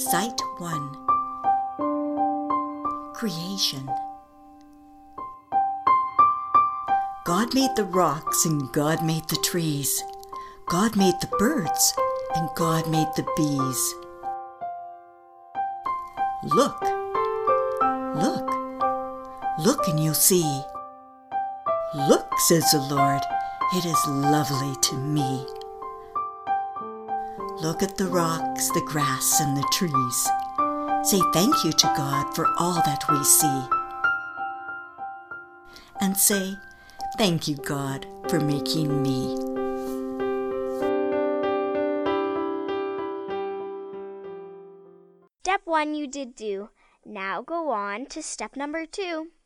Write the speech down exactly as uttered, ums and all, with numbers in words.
Sight one. Creation. God made the rocks and God made the trees. God made the birds and God made the bees. Look, look, look and you'll see. Look, says the Lord, it is lovely to me. Look at the rocks, the grass, and the trees. Say thank you to God for all that we see. And say, thank you, God, for making me. Step one you did do. Now go on to step number two.